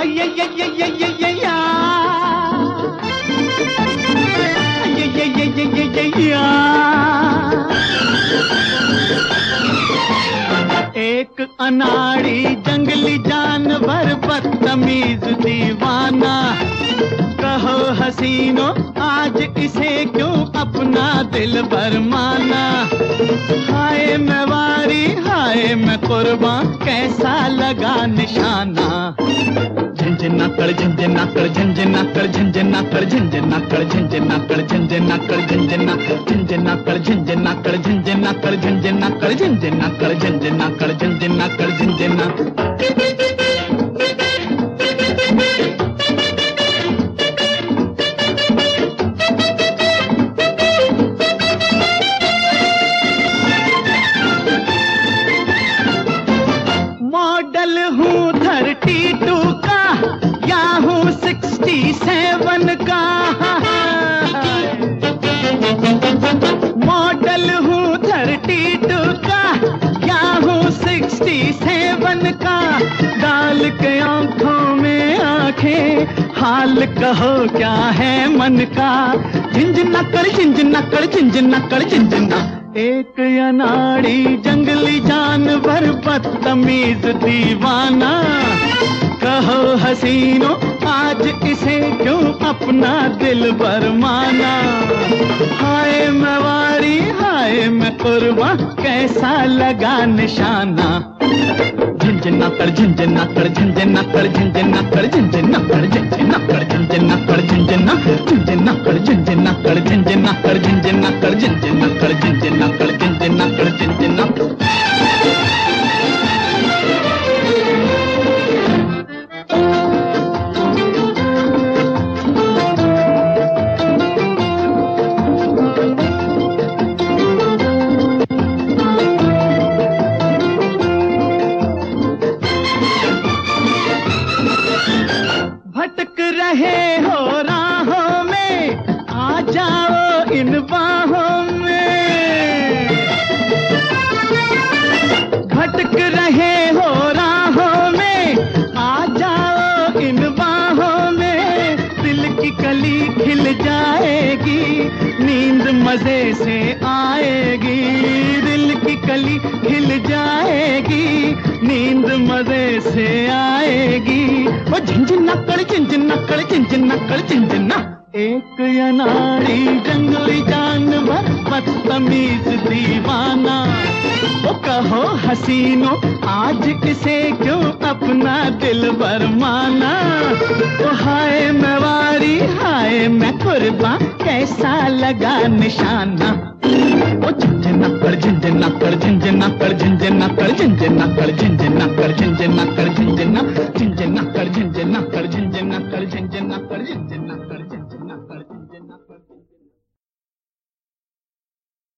ये ये ये ये ये ये या ये ये ये ये ये ये या। एक अनाड़ी जंगली जानवर बदतमीज दीवाना, कहो हसीनो आज इसे क्यों अपना दिल भर माना। हाय मैं वारी हाय मैं कुर्बान, कैसा लगा निशाना। झंझना कर झंझना कर झंझना कर झंझना कर झंझना कर झंझना कर झंझना कर झंझना झंझना कर झंझना कर झंझना कर झंझना कर झंझना कर झंझना कर झंझना कर झंझना। मॉडल हूँ 32 का या हूँ 67 का। मॉडल हूँ 32 का या हूँ 67 का। डाल के आंखों में आंखें, हाल कहो क्या है मन का। झिंझना कर झिंझना कर झिंझना कर झिंझना। एक अनाड़ी जंगली जानवर बदतमीज दीवाना, कहो हसीनो आज इसे क्यों अपना दिल भर माना। हाय मैं वारी हाय मैं कुर्बान, कैसा लगा निशाना। झंझना कर झंझना कर झंझना कर झंझना कर झंझना कर झंझना कर झंझना कर झंझना झंझना कर झंझना कर झंझना कर झंझना कर झंझना कर झंझना कर झंझना कर झंझना। भटक रहे हो राहों में, आ जाओ इन बाहों में। भटक रहे हो राहों में, आ जाओ इन बाहों में। दिल की कली खिल जाएगी, नींद मजे से आएगी। दिल की कली खिल जाएगी, नींद मजे से आएगी। वो झिंझना कर झिंझना कर झिंझना कर झिंझना। एक अनाड़ी जंगली जानवर बदतमीज दीवाना, वो कहो हसीनो आज इसे क्यों अपना दिल भर माना। वो हाय मैं वारी हाय मैं कुर्बान, कैसा लगा निशाना। वो झंझना कर झंझना कर झंझना कर झंझना कर झंझना कर झंझना कर झंझना कर झंझना झंझना कर झंझना कर झंझना कर झंझना कर झंझना।